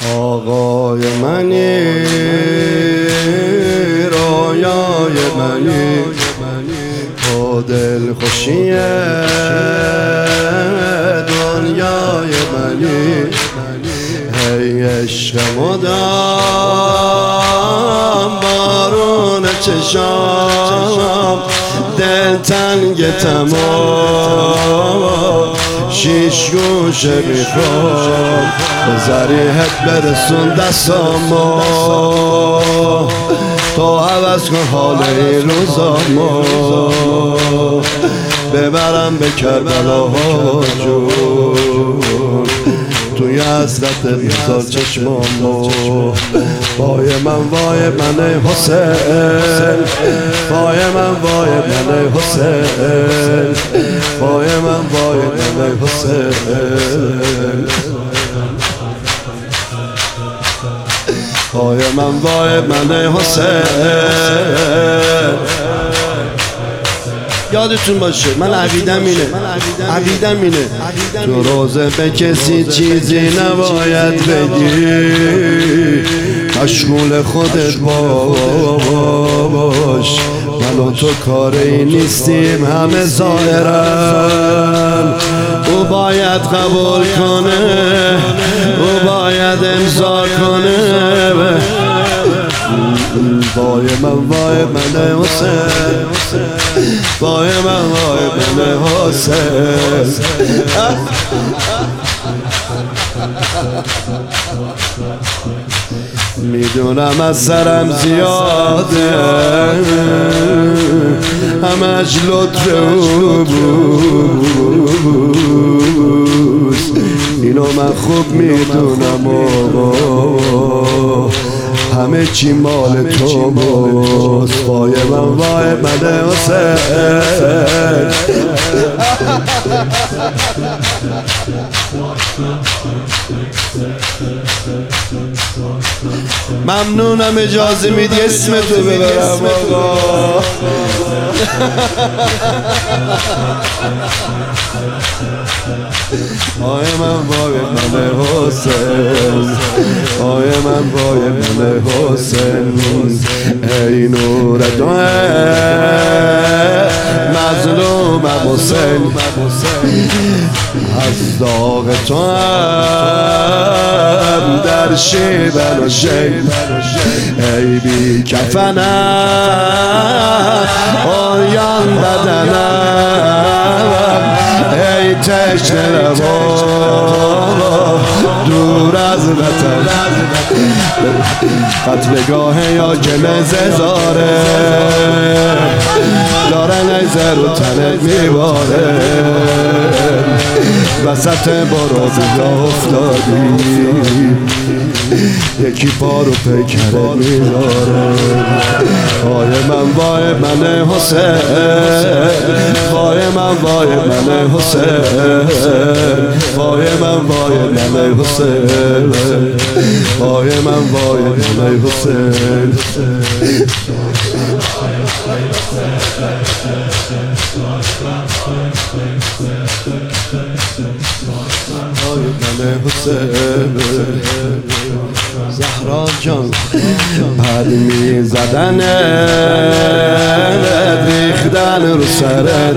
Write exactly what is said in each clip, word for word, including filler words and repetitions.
آقای منی رویای منی با دل خوشی دنیای منی ای عشق مدام بارون چشام دل تنگ تمام شیش گوشه میخوام به ذریحت برسون دستامو تو عوض کن حال این روزامو ببرم به کربلا ها جون توی حسرت بذار چشمامو وای من وای من حسین وای من وای من حسین وای من وای من حسین وای من وای من حسین. یادتون باشه من عقیدم اینه عقیدم اینه تو روزه به کسی چیزی نباید بگی مشغول خودت باش من و تو کاری نیستیم همه ظاهرن او باید قبول کنه او باید امضا کنه وای من وای من حسین وای من وای من حسین میدونم از سرم زیاده همش لطف او بود اینو من خوب میدونم همه چی مال تو بود وای من وای من حسین. ممنونم اجازه میدی اسم تو ببرم آقا وای من وای من حسین وای من وای من حسین ای نور تو مظلومم حسین از داغ تو هم در شیبن و شیب ای بی کفنم آیان بدنم ای تشنه لبا دور از وطن قتلگاه یا گل ززاره داره نیزه رو تنت میباره وسط برازیلا افتادی یکی پا رو پیکرت میذاره وای من وای من حسین وای من وای من حسین وای من وای من حسین وای من وای من حسین من حسین زهرا جان بعد می زدن ریختن رو سرت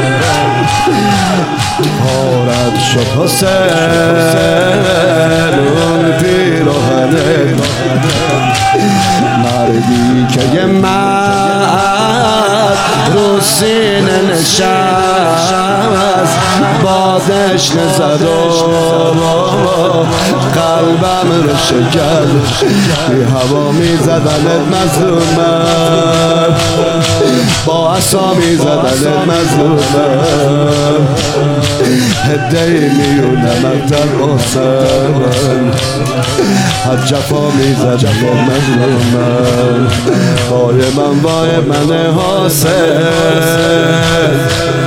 پارت شد حسین اون پیراهنت مردی که یه مرد رو سینه نشست بادش نزد و قلبم رو شکست بی هوا می زدنت مظلومم با عصا می زدنت مظلومم هدهی میونم اکتر حسین هر جفا می زدنت مظلومم وای من وای من حسین